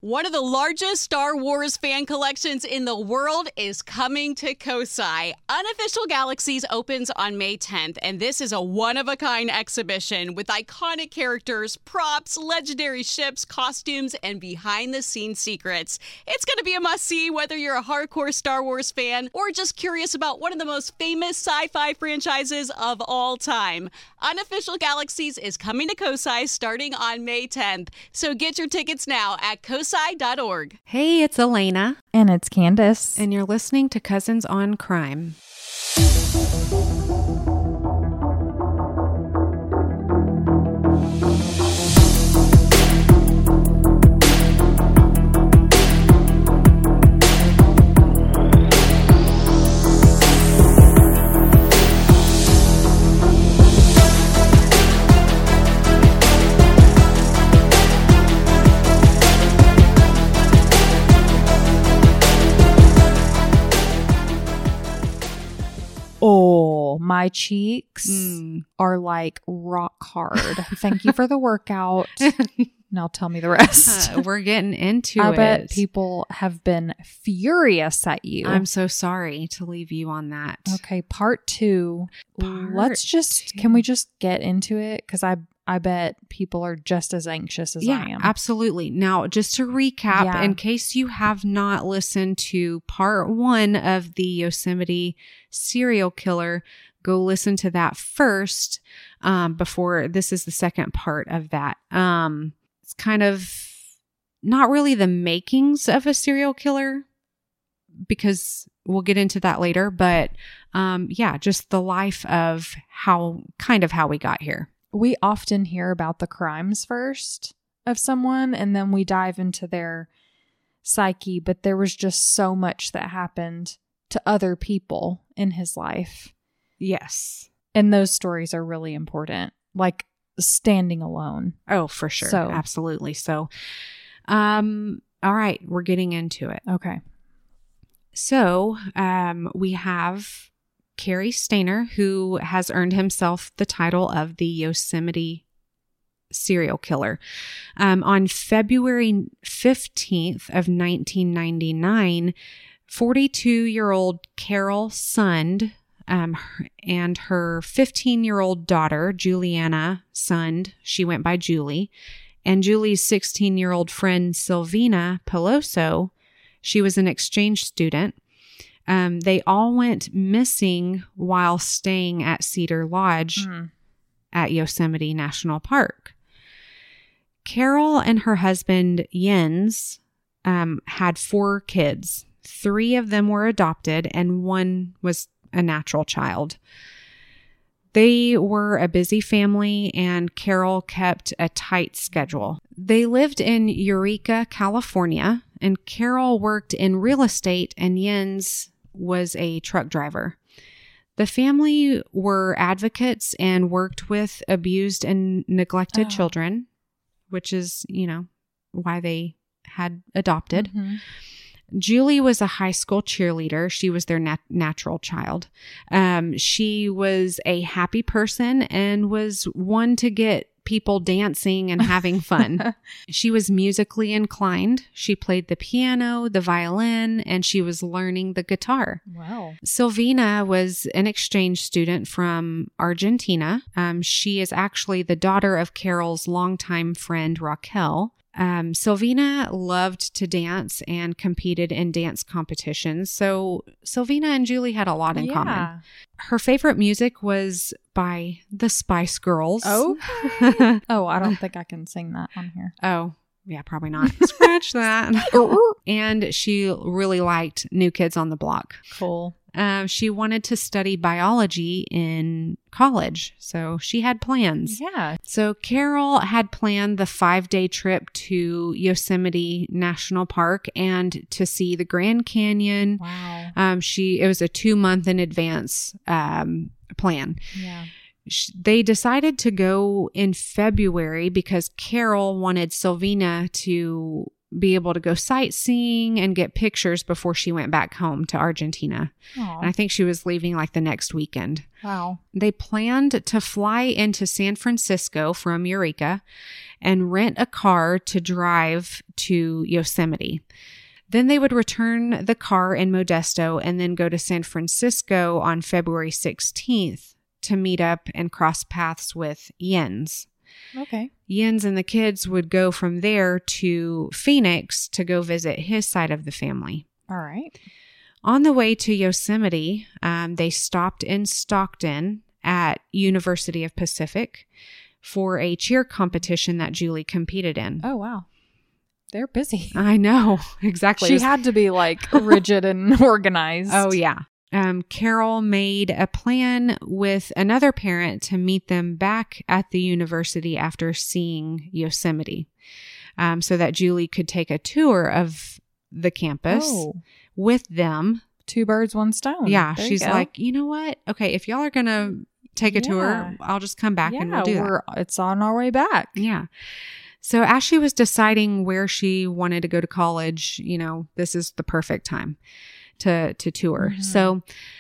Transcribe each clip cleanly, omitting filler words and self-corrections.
One of the largest Star Wars fan collections in the world is coming to Kosai. Unofficial Galaxies opens on May 10th, and this is a one-of-a-kind exhibition with iconic characters, props, legendary ships, costumes, and behind-the-scenes secrets. It's going to be a must-see whether you're a hardcore Star Wars fan or just curious about one of the most famous sci-fi franchises of all time. Unofficial Galaxies is coming to Kosai starting on May 10th, so get your tickets now at kosai.org. Hey, it's Elena. And it's Candace. And you're listening to Cousins on Crime. Oh, my cheeks are like rock hard. Thank you for the workout. Now tell me the rest. We're getting into it. I bet people have been furious at you. I'm so sorry to leave you on that. Okay, part two. Can we just get into it? Because I bet people are just as anxious as I am. Absolutely. Now, just to recap, in case you have not listened to part one of the Yosemite serial killer, go listen to that first before this is the second part of that. It's kind of not really the makings of a serial killer, because we'll get into that later, but just the life of how we got here. We often hear about the crimes first of someone, and then we dive into their psyche, but there was just so much that happened to other people in his life. Yes. And those stories are really important, like standing alone. Oh, for sure. So, absolutely. So, all right, we're getting into it. Okay. So, we have Cary Stayner, who has earned himself the title of the Yosemite serial killer. On February 15th of 1999, 42-year-old Carol Sund and her 15-year-old daughter, Juliana Sund, she went by Julie, and Julie's 16-year-old friend, Silvina Peloso, she was an exchange student. They all went missing while staying at Cedar Lodge at Yosemite National Park. Carol and her husband, Jens, had 4 kids. 3 of them were adopted, and 1 was a natural child. They were a busy family, and Carol kept a tight schedule. They lived in Eureka, California, and Carol worked in real estate, and Jens was a truck driver. The family were advocates and worked with abused and neglected children, which is, why they had adopted. Mm-hmm. Julie was a high school cheerleader. She was their natural child. She was a happy person and was one to get people dancing and having fun. She was musically inclined. She played the piano, the violin, and she was learning the guitar. Wow. Silvina was an exchange student from Argentina. She is actually the daughter of Carol's longtime friend, Raquel. Silvina loved to dance and competed in dance competitions. So Silvina and Julie had a lot in common. Her favorite music was by the Spice Girls. Oh, I don't think I can sing that on here. Oh, yeah, probably not. Scratch that. And she really liked New Kids on the Block. Cool. She wanted to study biology in college, so she had plans. Yeah. So Carol had planned the 5-day trip to Yosemite National Park and to see the Grand Canyon. Wow. It was a 2-month in advance plan. Yeah. They decided to go in February because Carol wanted Silvina to be able to go sightseeing and get pictures before she went back home to Argentina. Aw. And I think she was leaving like the next weekend. Wow. They planned to fly into San Francisco from Eureka and rent a car to drive to Yosemite. Then they would return the car in Modesto and then go to San Francisco on February 16th to meet up and cross paths with Jens. Okay. Jens and the kids would go from there to Phoenix to go visit his side of the family. All right. On the way to Yosemite, they stopped in Stockton at University of Pacific for a cheer competition that Julie competed in. Oh, wow. They're busy. I know, exactly. She had to be like rigid and organized. Oh, yeah. Carol made a plan with another parent to meet them back at the university after seeing Yosemite, so that Julie could take a tour of the campus with them. 2 birds, 1 stone. Yeah. There She's like, you know what? Okay, if y'all are going to take a tour, I'll just come back and we'll do that. It's on our way back. Yeah. So as she was deciding where she wanted to go to college, you know, this is the perfect time to tour. Mm-hmm. So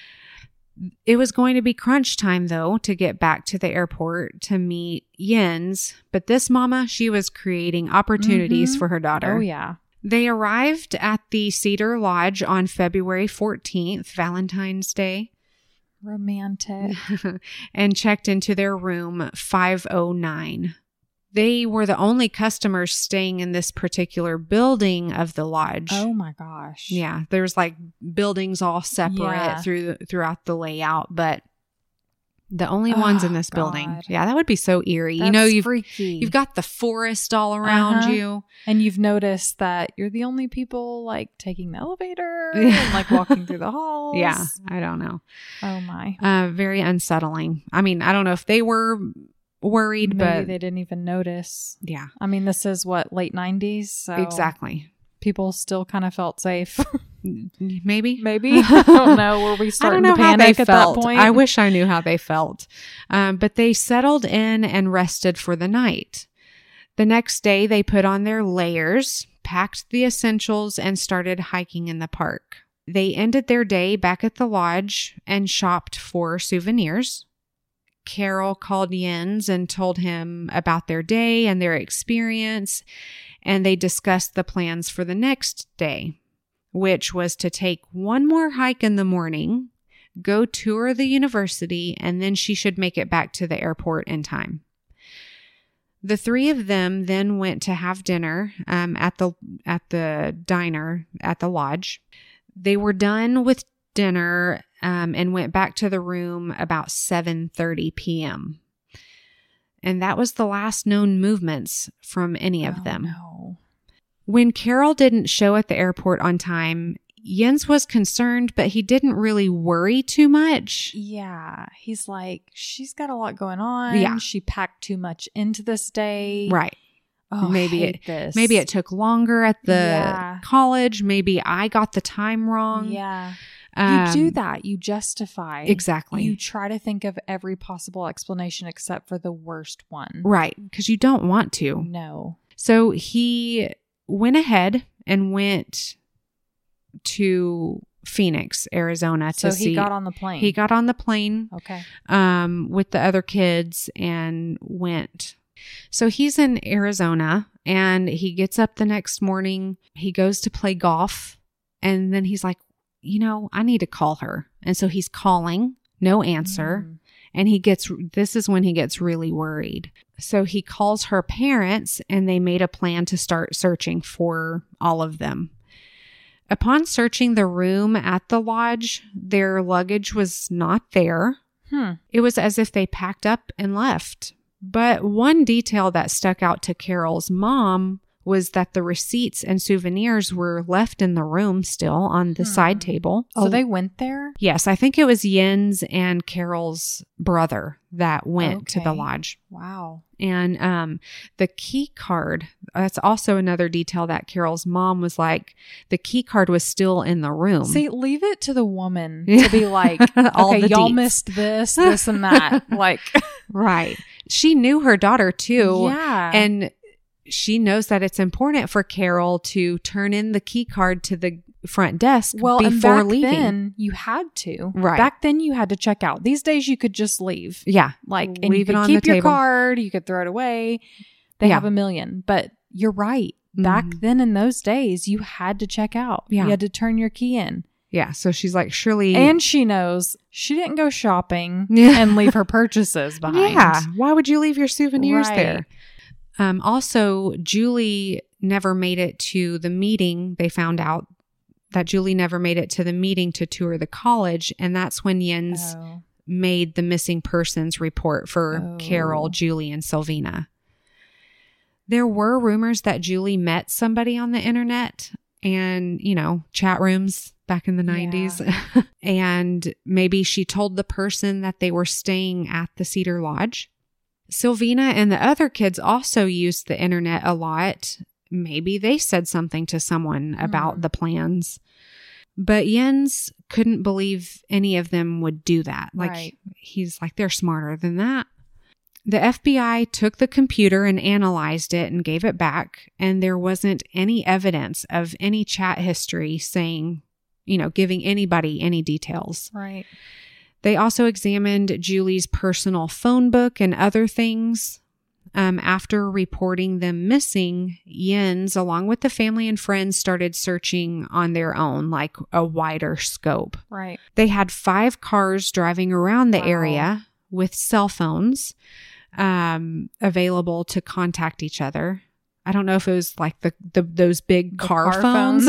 it was going to be crunch time, though, to get back to the airport to meet Jens. But this mama, she was creating opportunities for her daughter. Oh, yeah. They arrived at the Cedar Lodge on February 14th, Valentine's Day. Romantic. And checked into their room 509. They were the only customers staying in this particular building of the lodge. Oh my gosh. Yeah, there's like buildings all separate throughout the layout, but the only ones in this building. Yeah, that would be so eerie. That's you know, freaky. You've got the forest all around you. And you've noticed that you're the only people like taking the elevator and like walking through the halls. Yeah, I don't know. Oh my. Very unsettling. I mean, I don't know if they were worried, Maybe but they didn't even notice. Yeah. I mean, this is what, late 90s? So exactly. People still kind of felt safe. Maybe. I don't know. Were we starting to panic at that point? I wish I knew how they felt. But they settled in and rested for the night. The next day, they put on their layers, packed the essentials, and started hiking in the park. They ended their day back at the lodge and shopped for souvenirs. Carol called Jens and told him about their day and their experience, and they discussed the plans for the next day, which was to take one more hike in the morning, go tour the university, and then she should make it back to the airport in time. The 3 of them then went to have dinner at the diner at the lodge. They were done with dinner and went back to the room about 7:30 p.m. And that was the last known movements from any of them. No. When Carol didn't show at the airport on time, Jens was concerned, but he didn't really worry too much. Yeah. He's like, she's got a lot going on. Yeah. She packed too much into this day. Right. Oh, maybe it took longer at the college. Maybe I got the time wrong. Yeah. You do that. You justify. Exactly. You try to think of every possible explanation except for the worst one. Right. Because you don't want to. No. So he went ahead and went to Phoenix, Arizona to see. So he got on the plane. He got on the plane. Okay. With the other kids and went. So he's in Arizona and he gets up the next morning. He goes to play golf and then he's like, you know, I need to call her. And so he's calling, no answer. And this is when he gets really worried. So he calls her parents and they made a plan to start searching for all of them. Upon searching the room at the lodge, their luggage was not there. It was as if they packed up and left. But one detail that stuck out to Carol's mom was that the receipts and souvenirs were left in the room still on the side table. So they went there? Yes, I think it was Jens and Carol's brother that went to the lodge. Wow. And the key card, that's also another detail that Carol's mom was like, the key card was still in the room. See, leave it to the woman to be like, okay, y'all missed this and that. Like, right. She knew her daughter too. Yeah. And she knows that it's important for Carol to turn in the key card to the front desk Well, and before back leaving. then you had to. Right. Back then you had to check out. These days you could just leave. Yeah. Like, and Leave you it could on keep the your table. card. You could throw it away. They Yeah. have a million. But you're right. Back Mhm. then in those days, you had to check out. Yeah. You had to turn your key in. Yeah. So she's like, surely. And she knows she didn't go shopping Yeah. and leave her purchases behind. Yeah. Why would you leave your souvenirs Right. there? Also, Julie never made it to the meeting. They found out that Julie never made it to the meeting to tour the college. And that's when Jens Oh. made the missing persons report for Carol, Oh. Julie, and Sylvina. There were rumors that Julie met somebody on the internet and, chat rooms back in the 90s. And maybe she told the person that they were staying at the Cedar Lodge. Sylvina and the other kids also used the internet a lot. Maybe they said something to someone about the plans. But Jens couldn't believe any of them would do that. Right. He's like, they're smarter than that. The FBI took the computer and analyzed it and gave it back. And there wasn't any evidence of any chat history saying, giving anybody any details. Right. They also examined Julie's personal phone book and other things. After reporting them missing, Jens, along with the family and friends, started searching on their own, like a wider scope. Right. They had 5 cars driving around the Wow. area with cell phones available to contact each other. I don't know if it was like those big car phones.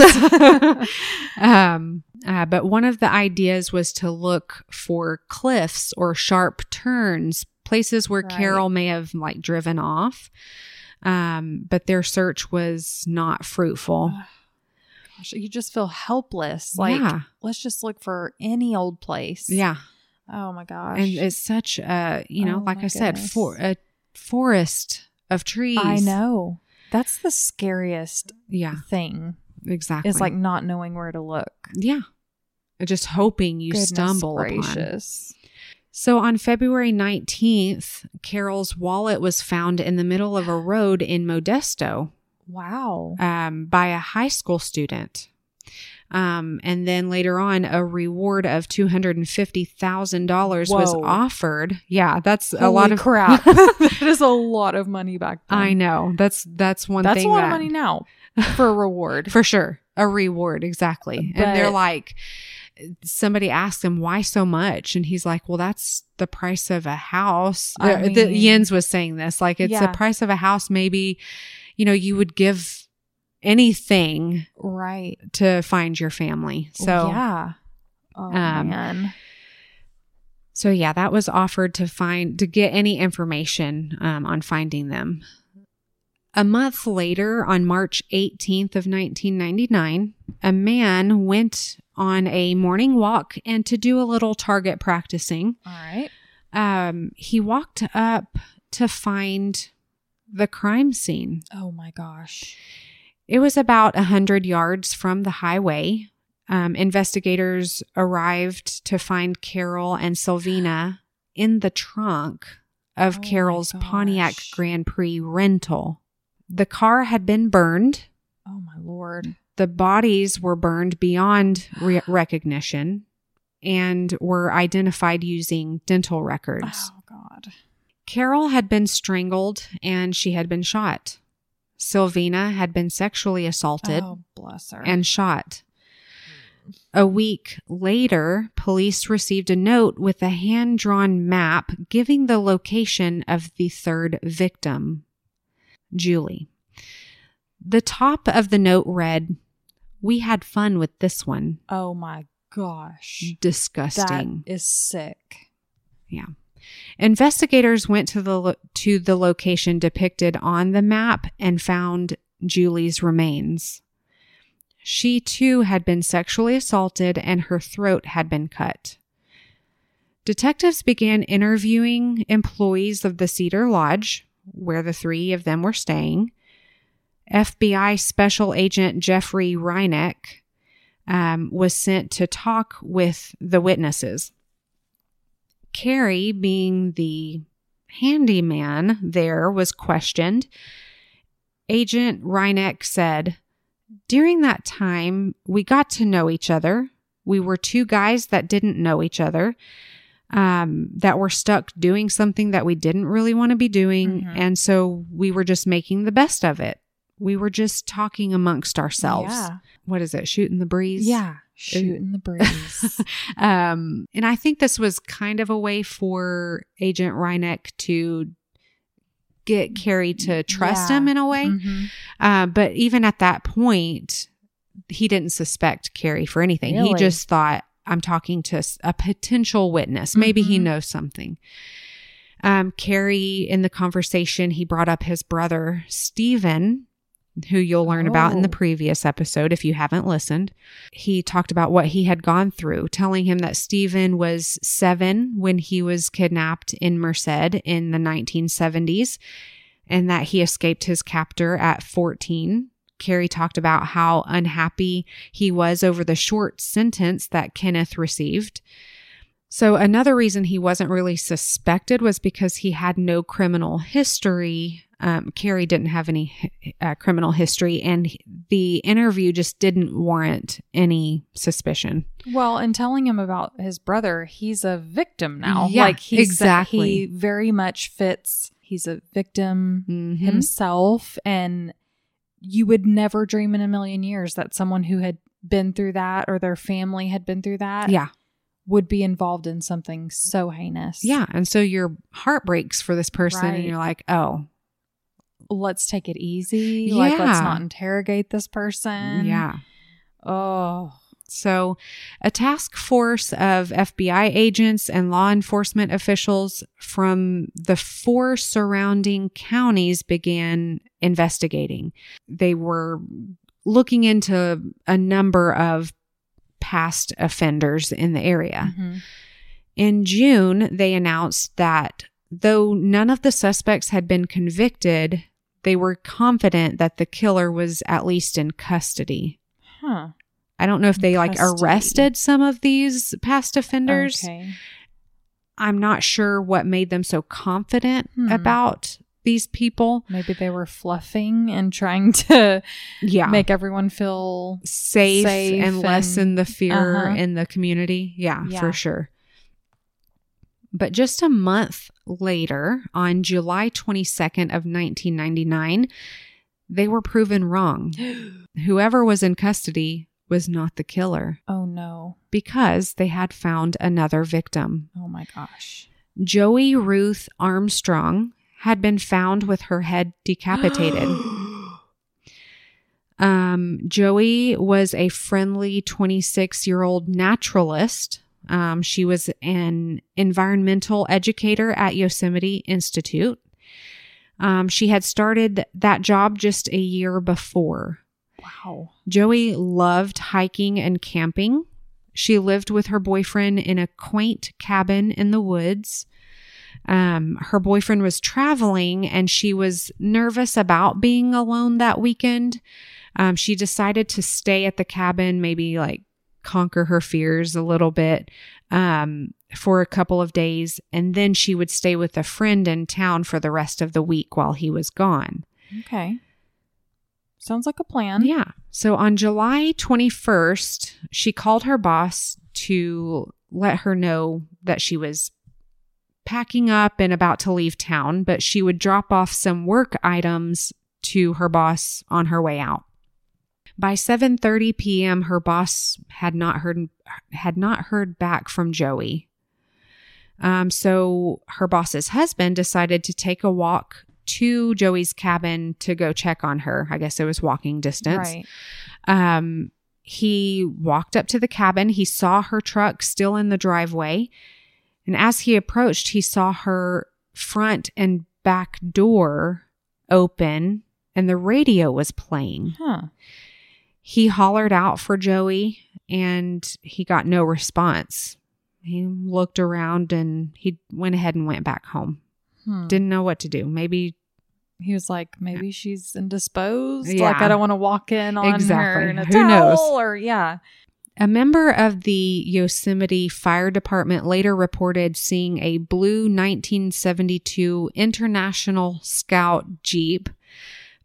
But one of the ideas was to look for cliffs or sharp turns, places where Right. Carol may have driven off. But their search was not fruitful. Gosh, you just feel helpless. Yeah. Let's just look for any old place. Yeah. Oh my gosh. And it's such a, Oh like my I said, goodness. a forest of trees. I know. That's the scariest Yeah, thing. exactly. Is not knowing where to look. yeah. Just hoping you Goodness stumble upon. gracious. So on February 19th, Carol's wallet was found in the middle of a road in Modesto Wow. by a high school student. And then later on, a reward of $250,000 was Whoa. offered. Yeah, that's a Holy lot of crap. That is a lot of money back then. I know. That's one That's thing. a lot of money now for a reward. For sure. A reward, exactly. And they're But- like, somebody asked him, why so much? And he's like, well, that's the price of a house. I mean- Jens was saying this, like, it's the Yeah. price of a house. Maybe, you would give anything Right. to find your family. So, yeah. Oh, man. so yeah, that was offered to get any information on finding them. A month later, on March 18th of 1999, a man went on a morning walk and to do a little target practicing. All right. He walked up to find the crime scene. Oh my gosh. It was about 100 yards from the highway. Investigators arrived to find Carol and Sylvina in the trunk of Oh my Carol's Pontiac gosh. Grand Prix rental. The car had been burned. Oh my Lord. The bodies were burned beyond recognition and were identified using dental records. Oh God. Carol had been strangled and she had been shot. Sylvina had been sexually assaulted Oh, bless her. and shot. A week later, police received a note with a hand-drawn map giving the location of the third victim, Julie. The top of the note read, "We had fun with this one." oh my gosh. Disgusting. That is sick. Yeah. Investigators went to the location depicted on the map and found Julie's remains. She too had been sexually assaulted and her throat had been cut. Detectives began interviewing employees of the Cedar Lodge, where the 3 of them were staying. FBI Special Agent Jeffrey Reineck was sent to talk with the witnesses. Carrie, being the handyman there, was questioned, Agent Reineck said, "During that time, we got to know each other. We were two guys that didn't know each other, that were stuck doing something that we didn't really want to be doing. Mhm. And so we were just making the best of it. We were just talking amongst ourselves." Yeah. What is it? Shooting the breeze? Yeah. Shooting the breeze. And I think this was kind of a way for Agent Reineck to get Carrie to trust him in a way. Mhm. But even at that point, he didn't suspect Carrie for anything. He Really? just thought, I'm talking to a potential witness. Maybe he Mhm. knows something. Carrie, in the conversation, he brought up his brother, Stephen, who you'll learn about in the Oh. previous episode if you haven't listened. He talked about what he had gone through, telling him that Stephen was 7 when he was kidnapped in Merced in the 1970s, and that he escaped his captor at 14. Carrie talked about how unhappy he was over the short sentence that Kenneth received. So another reason he wasn't really suspected was because he had no criminal history. Carrie didn't have any criminal history, and the interview just didn't warrant any suspicion. Well, and telling him about his brother, he's a victim now. Yeah, he's exactly. He very much fits. He's a victim Mhm. himself, and you would never dream in a million years that someone who had been through that or their family had been through that Yeah. would be involved in something so heinous. Yeah. And so your heart breaks for this person, and Right. you're like, oh, Let's take it easy. Like, let's Yeah. not interrogate this person. yeah. Oh. So, a task force of FBI agents and law enforcement officials from the 4 surrounding counties began investigating. They were looking into a number of past offenders in the area. Mhm. In June, they announced that though none of the suspects had been convicted, they were confident that the killer was at least in custody. Huh. I don't know if they Custody. arrested some of these past offenders. Okay. I'm not sure what made them so confident Hmm. about these people. Maybe they were fluffing and trying to Yeah. make everyone feel safe safe and lessen and- the fear Uh-huh. in the community. Yeah, Yeah. for sure. But just a month later, on July 22nd of 1999, they were proven wrong. Whoever was in custody was not the killer, Oh no. because they had found another victim. Oh my gosh. Joey Ruth Armstrong had been found with her head decapitated. Joey was a friendly 26-year-old naturalist. She was an environmental educator at Yosemite Institute. She had started that job just a year before. Wow. Joey loved hiking and camping. She lived with her boyfriend in a quaint cabin in the woods. Her boyfriend was traveling, and she was nervous about being alone that weekend. She decided to stay at the cabin, maybe conquer her fears a little bit, for a couple of days. And then she would stay with a friend in town for the rest of the week while he was gone. Okay. Sounds like a plan. Yeah. So on July 21st, she called her boss to let her know that she was packing up and about to leave town, but she would drop off some work items to her boss on her way out. By 7:30 p.m., her boss had not heard back from Joey. So her boss's husband decided to take a walk to Joey's cabin to go check on her. I guess it was walking distance. Right. He walked up to the cabin. He saw her truck still in the driveway. And as he approached, he saw her front and back door open, and the radio was playing. Huh. He hollered out for Joey, and he got no response. He looked around, and he went ahead and went back home. Didn't know what to do. Maybe He was like, maybe she's indisposed. Yeah. Like, I don't want to walk in on Exactly. her in a Who towel knows? or A member of the Yosemite Fire Department later reported seeing a blue 1972 International Scout Jeep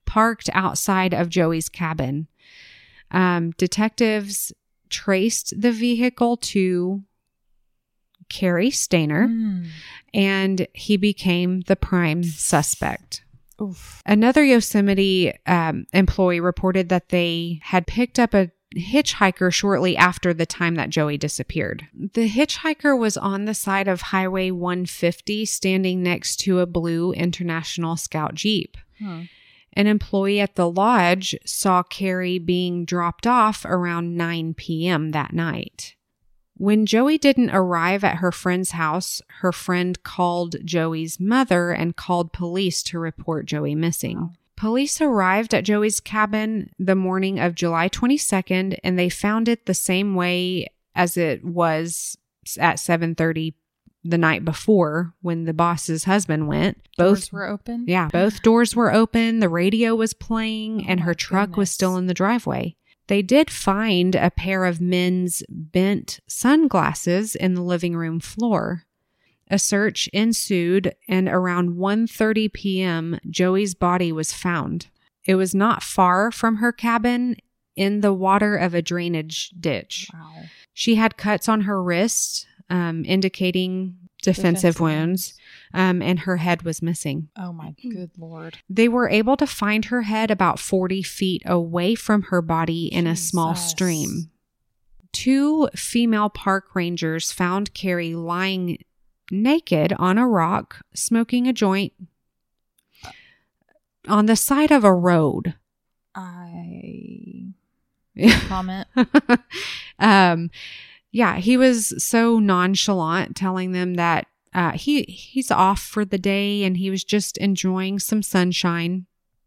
parked outside of Joey's cabin. Detectives traced the vehicle to Cary Stayner, and he became the prime suspect. Oof. Another Yosemite employee reported that they had picked up a hitchhiker shortly after the time that Joey disappeared. The hitchhiker was on the side of Highway 150, standing next to a blue International Scout Jeep. An employee at the lodge saw Cary being dropped off around 9 p.m. that night. When Joey didn't arrive at her friend's house, her friend called Joey's mother and called police to report Joey missing. Wow. Police arrived at Joey's cabin the morning of July 22nd, and they found it the same way as it was at 7:30 the night before when the boss's husband went. Doors were open? Yeah, both doors were open. The radio was playing, and Oh, her truck was still in the driveway. They did find a pair of men's bent sunglasses in the living room floor. A search ensued, and around 1:30 p.m., Joey's body was found. It was not far from her cabin in the water of a drainage ditch. Wow. She had cuts on her wrists, indicating defensive wounds, and her head was missing. Oh my good Lord. They were able to find her head about 40 feet away from her body in a small Jesus. stream. 2 female park rangers found Cary lying naked on a rock, smoking a joint on the side of a road. Comment. Yeah, he was so nonchalant, telling them that he's off for the day and he was just enjoying some sunshine.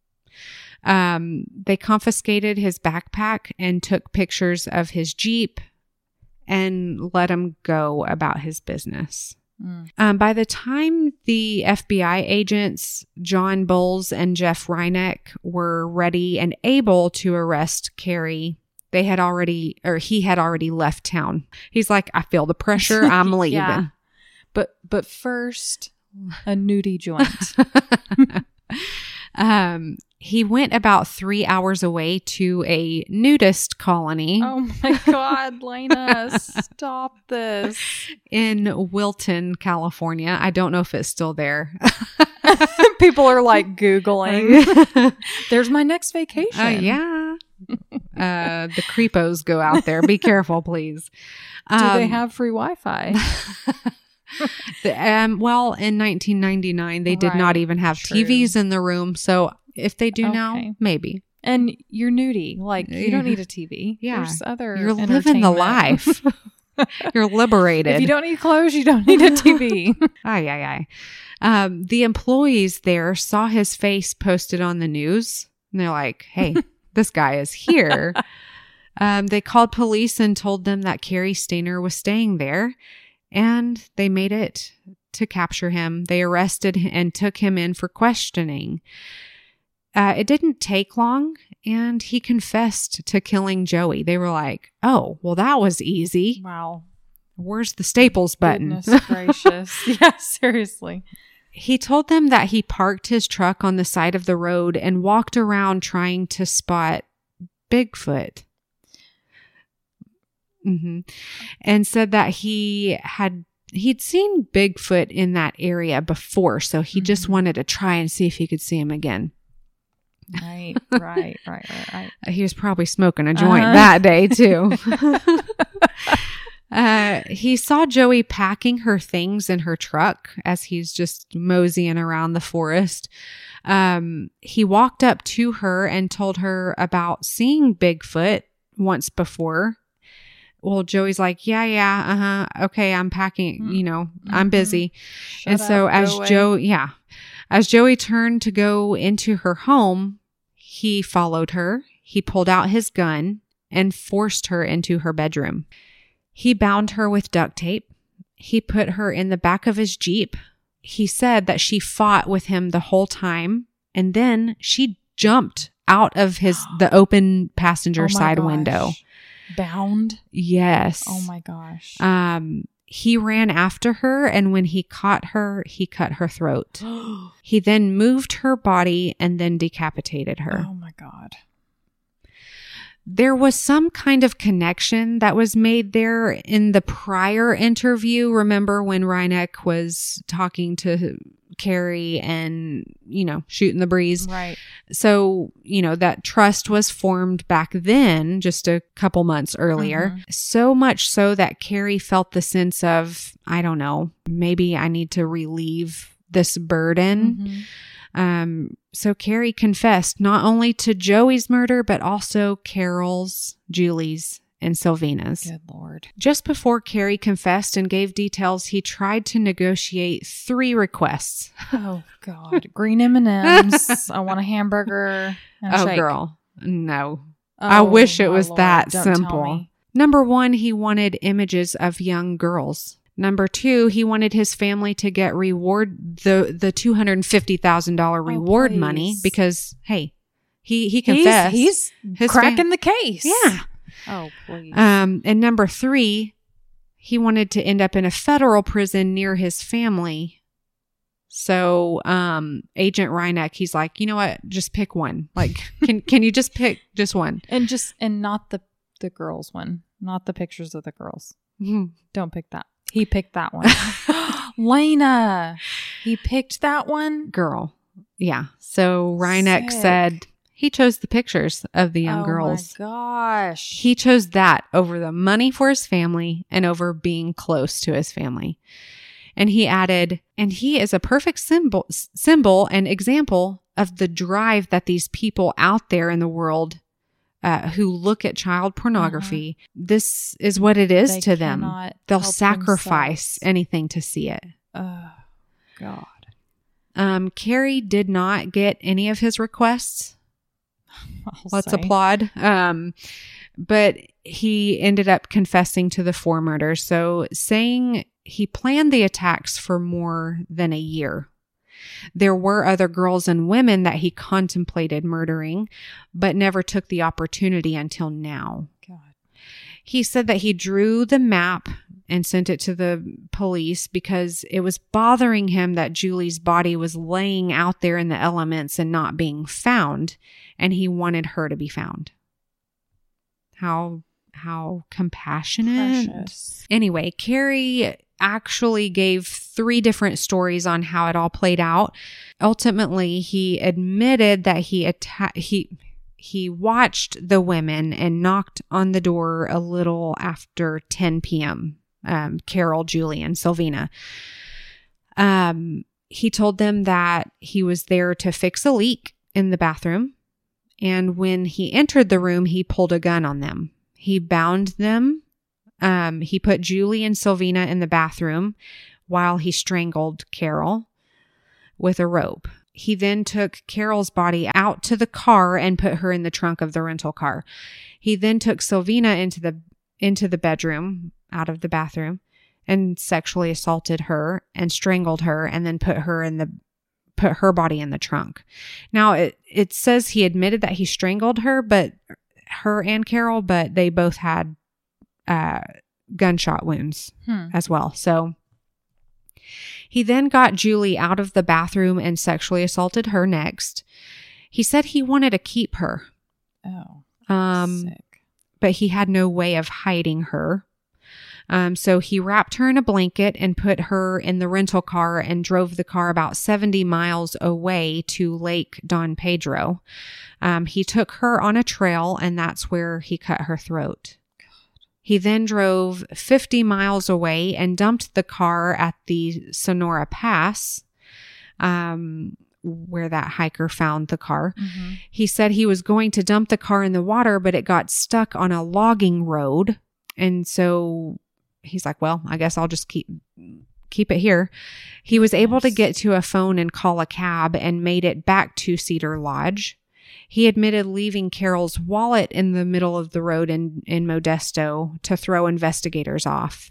They confiscated his backpack and took pictures of his Jeep and let him go about his business. By the time the FBI agents, John Bowles and Jeff Reineck, were ready and able to arrest Cary, he had already left town. He's like, I feel the pressure. I'm leaving. Yeah. But first, a nudie joint. He went about 3 hours away to a nudist colony. Oh my God, Lena, stop this. In Wilton, California. I don't know if it's still there. People are like Googling. There's my next vacation. Yeah. The creepos go out there. Be careful, please. Do they have free Wi-Fi? Well, in 1999, they did not even have True. TVs in the room. So if they do now, Okay. maybe. And you're nudie. Like, you don't need a TV. Yeah. There's other You're living the entertainment. life. You're liberated. If you don't need clothes, you don't need a TV. The employees there saw his face posted on the news, and they're like, hey, this guy is here. They called police and told them that Cary Stayner was staying there, and they made it to capture him. They arrested and took him in for questioning. It didn't take long, and he confessed to killing Joey. They were like, oh, well, that was easy. Wow. Where's the Staples button? Goodness gracious. Yeah, seriously. He told them that he parked his truck on the side of the road and walked around trying to spot Bigfoot. And said that he'd seen Bigfoot in that area before, so he just wanted to try and see if he could see him again. Right. He was probably smoking a joint that day too. He saw Joey packing her things in her truck as he's just moseying around the forest. He walked up to her and told her about seeing Bigfoot once before. Well, Joey's like, yeah, okay, I'm packing, I'm busy. Shut up, as Joey turned to go into her home, he followed her. He pulled out his gun and forced her into her bedroom. He bound her with duct tape. He put her in the back of his Jeep. He said that she fought with him the whole time, and then she jumped out of the open passenger side window. Bound? Yes. Oh my gosh. He ran after her, and when he caught her, he cut her throat. He then moved her body and then decapitated her. Oh my God. There was some kind of connection that was made there in the prior interview. Remember when Reineck was talking to Carrie and, shooting the breeze? Right. So, that trust was formed back then, just a couple months earlier. Mm-hmm. So much so that Carrie felt the sense of, I don't know, maybe I need to relieve this burden. Mm-hmm. So Carrie confessed not only to Joey's murder, but also Carol's, Julie's, and Sylvina's. Good Lord. Just before Carrie confessed and gave details, he tried to negotiate 3 requests. Oh God. Green M&Ms. I want a hamburger and a shake. Girl. No. Oh, I wish it my was Lord. that Don't tell simple. me. Number 1, he wanted images of young girls. Number 2, he wanted his family to get the $250,000 reward please. money because, hey, he confessed. He's His cracking the case. Yeah. Oh, please. And number 3, he wanted to end up in a federal prison near his family. So, Agent Reineck, he's like, you know what? Just pick one. Like, can you just pick just one? And not the girls one, not the pictures of the girls. Mm-hmm. Don't pick that. He picked that one. Lena, he picked that one? Girl. Yeah. So Reineck Sick. said he chose the pictures of the young girls. Oh my gosh. He chose that over the money for his family and over being close to his family. And he added, and he is a perfect symbol and example of the drive that these people out there in the world who look at child pornography, this is what it is to them. They'll sacrifice anything to see it. Oh, God. Carrie did not get any of his requests. Let's applaud. But he ended up confessing to the 4 murders. So saying he planned the attacks for more than a year. There were other girls and women that he contemplated murdering, but never took the opportunity until now. God. He said that he drew the map and sent it to the police because it was bothering him that Julie's body was laying out there in the elements and not being found, and he wanted her to be found. How compassionate. Precious. Anyway, Carrie actually gave 3 different stories on how it all played out. Ultimately, he admitted that he watched the women and knocked on the door a little after 10 p.m. Carol, Julie, and Sylvina. He told them that he was there to fix a leak in the bathroom. And when he entered the room, he pulled a gun on them. He bound them. He put Julie and Sylvina in the bathroom while he strangled Carol with a rope. He then took Carol's body out to the car and put her in the trunk of the rental car. He then took Sylvina into the bedroom out of the bathroom and sexually assaulted her and strangled her and then put her body in the trunk. Now it says he admitted that he strangled her, but her and Carol, but they both had gunshot wounds as well. So he then got Julie out of the bathroom and sexually assaulted her next. He said he wanted to keep her. Sick. But he had no way of hiding her. So he wrapped her in a blanket and put her in the rental car and drove the car about 70 miles away to Lake Don Pedro. He took her on a trail, and that's where he cut her throat. He then drove 50 miles away and dumped the car at the Sonora Pass, where that hiker found the car. Mm-hmm. He said he was going to dump the car in the water, but it got stuck on a logging road. And so he's like, well, I guess I'll just keep it here. He was able to get to a phone and call a cab and made it back to Cedar Lodge. He admitted leaving Carol's wallet in the middle of the road in Modesto to throw investigators off.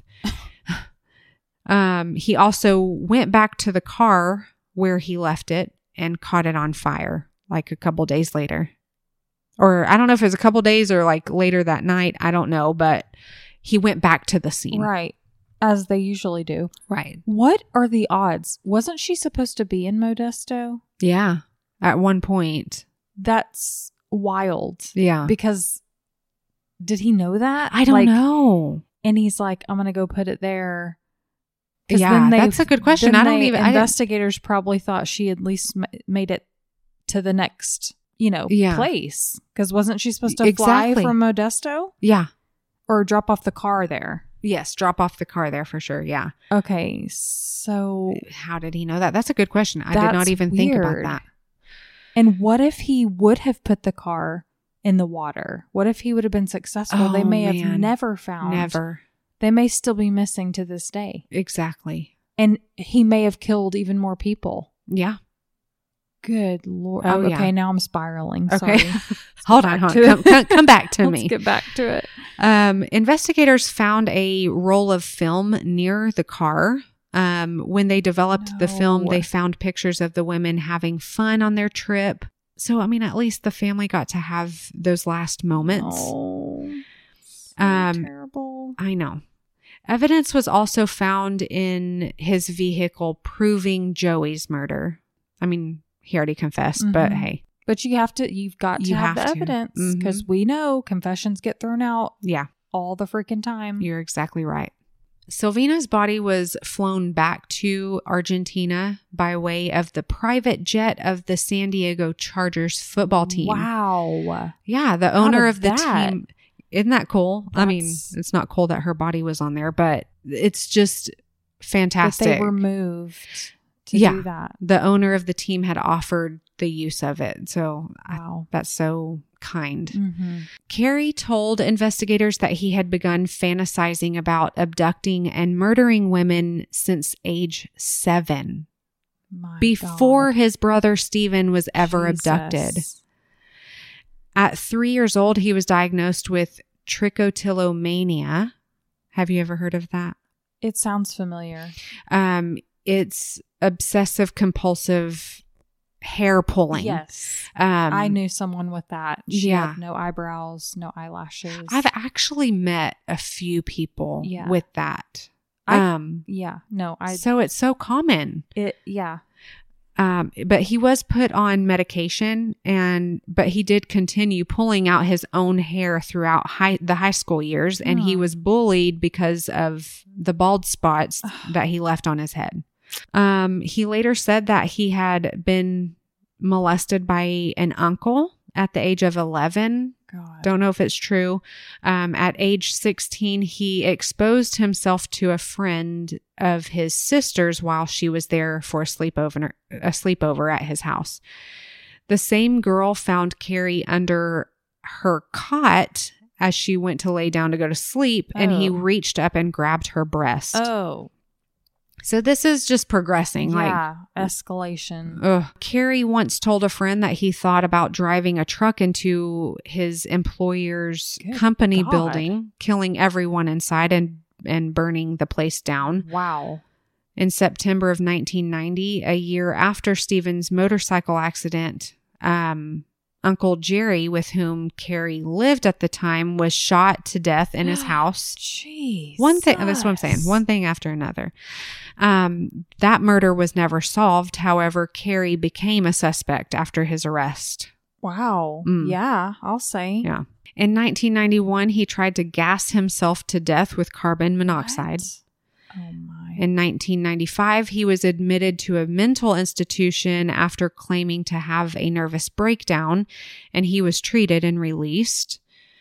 He also went back to the car where he left it and caught it on fire like a couple days later. Or I don't know if it was a couple days or like later that night. I don't know, but he went back to the scene. Right. as they usually do. Right. What are the odds? Wasn't she supposed to be in Modesto? Yeah. At one point. That's wild. Yeah. Because did he know that? I don't know. And he's like, I'm going to go put it there. Yeah, that's a good question. Investigators probably thought she at least made it to the next, place. Because wasn't she supposed to fly from Modesto? Yeah. Or drop off the car there? Yes, drop off the car there for sure. Yeah. Okay, so how did he know that? That's a good question. I did not even think about that. And what if he would have put the car in the water? What if he would have been successful? They may have never found. Never. They may still be missing to this day. Exactly. And he may have killed even more people. Yeah. Good Lord. Oh, okay, yeah. now I'm spiraling. Okay. Sorry. Hold on. Come back to me. Let's get back to it. Investigators found a roll of film near the car. When they developed the film, they found pictures of the women having fun on their trip. So, I mean, at least the family got to have those last moments. Oh, so terrible. I know. Evidence was also found in his vehicle proving Joey's murder. I mean, he already confessed, but hey. But you've got to have the evidence because we know confessions get thrown out. Yeah. All the freaking time. You're exactly right. Sylvina's body was flown back to Argentina by way of the private jet of the San Diego Chargers football team. Wow. Yeah, the owner of the team. Isn't that cool? I mean, it's not cool that her body was on there, but it's just fantastic. That they were moved to do that. The owner of the team had offered the use of it. So wow. That's so kind. Mm-hmm. Carrie told investigators that he had begun fantasizing about abducting and murdering women since age 7. Before his brother Stephen was ever abducted. At 3 years old, he was diagnosed with trichotillomania. Have you ever heard of that? It sounds familiar. It's obsessive compulsive hair pulling. Yes. I knew someone with that. She had no eyebrows, no eyelashes. I've actually met a few people with that. So it's so common. But he was put on medication but he did continue pulling out his own hair throughout the high school years. And he was bullied because of the bald spots that he left on his head. He later said that he had been molested by an uncle at the age of 11. God. Don't know if it's true. At age 16, he exposed himself to a friend of his sister's while she was there for a sleepover at his house. The same girl found Carrie under her cot as she went to lay down to go to sleep, and he reached up and grabbed her breast. Oh. So this is just progressing. Escalation. Carrie once told a friend that he thought about driving a truck into his employer's company building, killing everyone inside and burning the place down. Wow. In September of 1990, a year after Stephen's motorcycle accident, Uncle Jerry, with whom Carrie lived at the time, was shot to death in his house. Jeez. That's what I'm saying. One thing after another. That murder was never solved. However, Carrie became a suspect after his arrest. Wow. Yeah, I'll say. Yeah. In 1991, he tried to gas himself to death with carbon monoxide. What? Oh my. In 1995, he was admitted to a mental institution after claiming to have a nervous breakdown, and he was treated and released.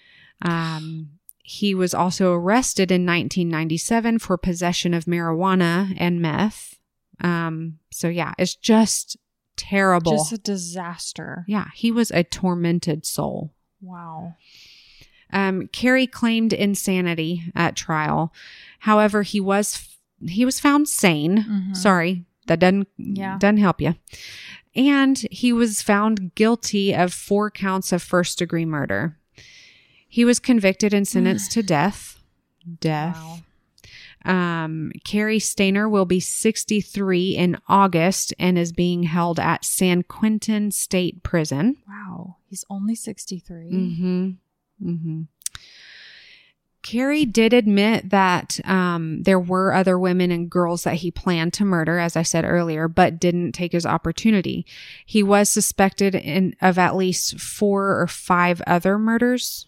He was also arrested in 1997 for possession of marijuana and meth. It's just terrible. Just a disaster. Yeah, he was a tormented soul. Wow. Carrie claimed insanity at trial. However, he was found sane. Mm-hmm. Sorry, that doesn't help you. And he was found guilty of 4 counts of first-degree murder. He was convicted and sentenced to death. Wow. Carrie Stainer will be 63 in August and is being held at San Quentin State Prison. Wow. He's only 63. Mm-hmm. Mm-hmm. Carey did admit that there were other women and girls that he planned to murder, as I said earlier, but didn't take his opportunity. He was suspected of at least 4 or 5 other murders,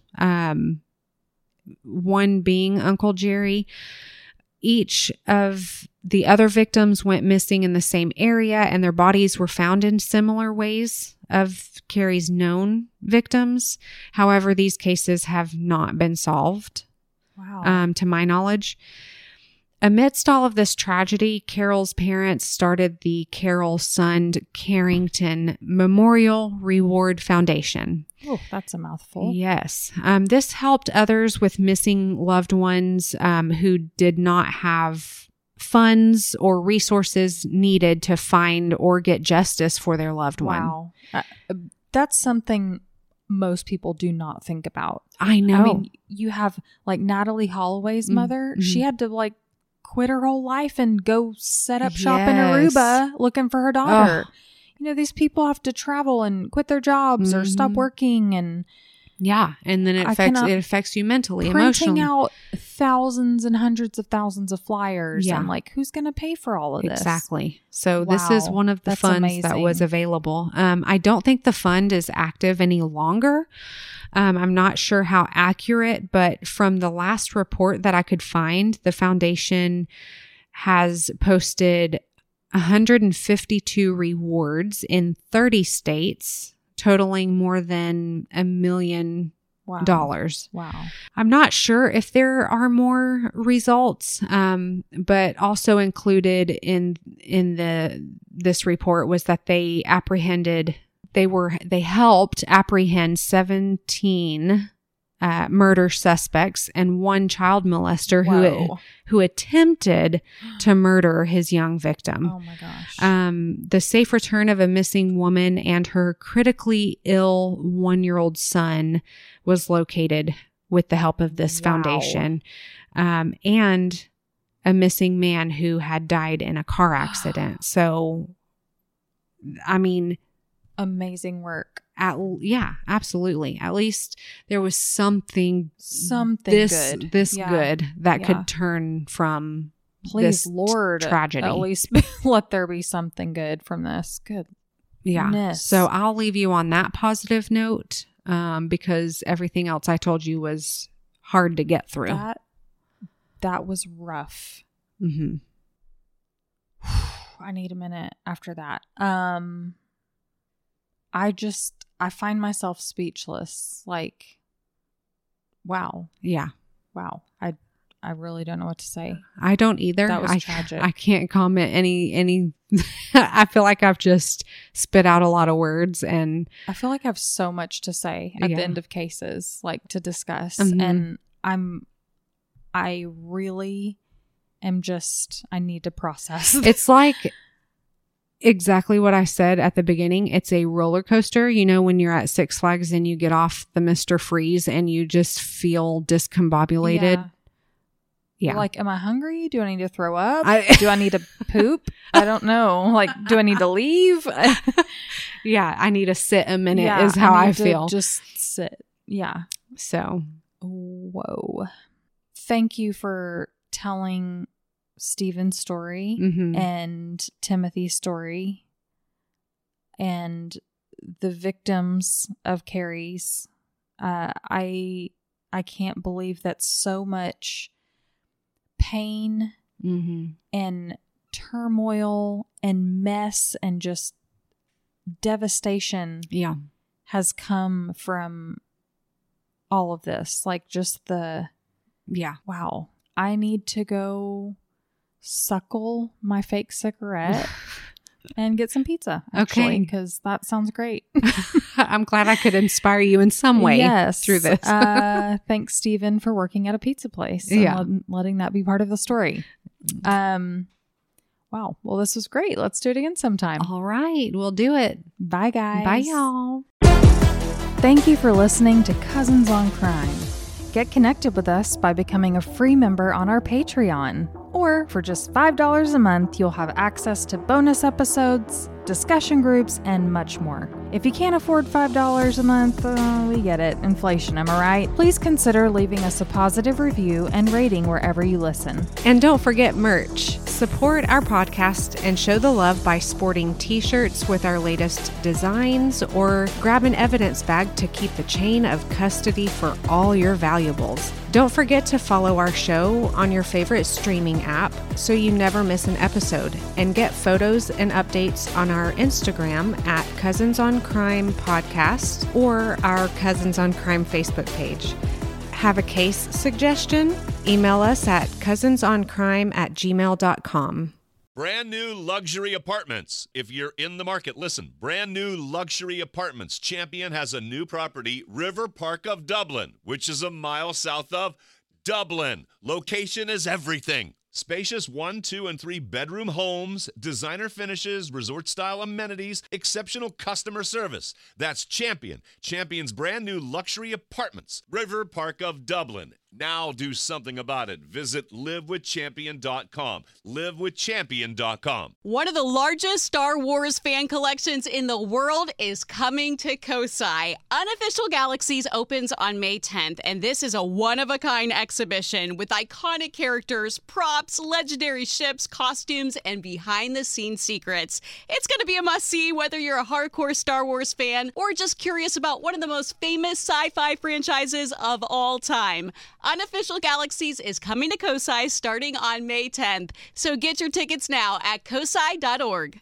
one being Uncle Jerry. Each of the other victims went missing in the same area, and their bodies were found in similar ways of Carey's known victims. However, these cases have not been solved. Wow. To my knowledge. Amidst all of this tragedy, Carol's parents started the Carol Sund Carrington Memorial Reward Foundation. Oh, that's a mouthful. Yes. This helped others with missing loved ones who did not have funds or resources needed to find or get justice for their loved one. Wow. That's something most people do not think about. I know. I mean, you have like Natalie Holloway's mother. Mm-hmm. She had to like quit her whole life and go set up shop in Yes. Aruba looking for her daughter. You know, these people have to travel and quit their jobs or stop working, and yeah, and then it affects you mentally, printing emotionally. out thousands and hundreds of thousands of flyers, and like, who's going to pay for all of this? Exactly. So this is one of the That's funds that was amazing. available. I don't think the fund is active any longer. I'm not sure how accurate, but from the last report that I could find, the foundation has posted 152 rewards in 30 states, totaling more than $1 million. Wow. Wow. I'm not sure if there are more results, but also included in this report was that they helped apprehend 17 murder suspects and 1 child molester who attempted to murder his young victim. Oh my gosh. The safe return of a missing woman and her critically ill 1-year-old son was located with the help of this foundation. And a missing man who had died in a car accident. So, I mean, amazing work. Yeah, absolutely. At least there was something good. Good that could turn from Please, this Lord, tragedy. At least let there be something good from this. Good. Yeah. Goodness. So I'll leave you on that positive note, because everything else I told you was hard to get through. That was rough. Mm-hmm. I need a minute after that. I find myself speechless. Like, wow. Yeah. Wow. I really don't know what to say. I don't either. That was tragic. I can't comment any I feel like I've just spit out a lot of words, and I feel like I have so much to say at the end of cases, like to discuss. Mm-hmm. And I really am I need to process. It's like exactly what I said at the beginning. It's a roller coaster. You know, when you're at Six Flags and you get off the Mr. Freeze and you just feel discombobulated. Yeah. Like, am I hungry? Do I need to throw up? I- Do I need to poop? I don't know. Like, do I need to leave? Yeah. I need to sit a minute is how I feel. Just sit. Yeah. So. Whoa. Thank you for telling Stephen's story and Timothy's story and the victims of Carey's. I can't believe that so much pain and turmoil and mess and just devastation has come from all of this. Like, just wow. I need to go suckle my fake cigarette and get some pizza, actually, because that sounds great. I'm glad I could inspire you in some way through this. Thanks, Stephen, for working at a pizza place and letting that be part of the story. Wow. Well, this was great. Let's do it again sometime. All right. We'll do it. Bye, guys. Bye, y'all. Thank you for listening to Cousins on Crime. Get connected with us by becoming a free member on our Patreon. Or for just $5 a month, you'll have access to bonus episodes, discussion groups, and much more. If you can't afford $5 a month, we get it. Inflation, am I right? Please consider leaving us a positive review and rating wherever you listen. And don't forget merch. Support our podcast and show the love by sporting t-shirts with our latest designs, or grab an evidence bag to keep the chain of custody for all your valuables. Don't forget to follow our show on your favorite streaming app so you never miss an episode, and get photos and updates on our Instagram at Cousins on Crime Podcast or our Cousins on Crime Facebook page. Have a case suggestion? Email us at cousinsoncrime@gmail.com. Brand new luxury apartments. If you're in the market, listen. Brand new luxury apartments. Champion has a new property, River Park of Dublin, which is a mile south of Dublin. Location is everything. Spacious 1, 2, and 3 bedroom homes, designer finishes, resort-style amenities, exceptional customer service. That's Champion. Champion's brand new luxury apartments, River Park of Dublin. Now do something about it. Visit livewithchampion.com. livewithchampion.com. One of the largest Star Wars fan collections in the world is coming to Kosai. Unofficial Galaxies opens on May 10th, and this is a one-of-a-kind exhibition with iconic characters, props, legendary ships, costumes, and behind-the-scenes secrets. It's going to be a must-see whether you're a hardcore Star Wars fan or just curious about one of the most famous sci-fi franchises of all time. Unofficial Galaxies is coming to Kosai starting on May 10th, so get your tickets now at kosai.org.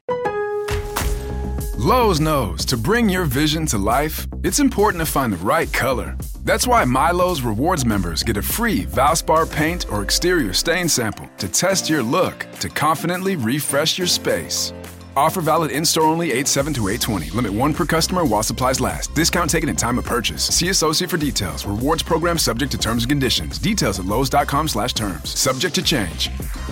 Lowe's knows to bring your vision to life, it's important to find the right color. That's why MyLowe's Rewards members get a free Valspar paint or exterior stain sample to test your look to confidently refresh your space. Offer valid in-store only 8/7 to 8/20. Limit 1 per customer while supplies last. Discount taken at time of purchase. See associate for details. Rewards program subject to terms and conditions. Details at lowes.com/terms. Subject to change.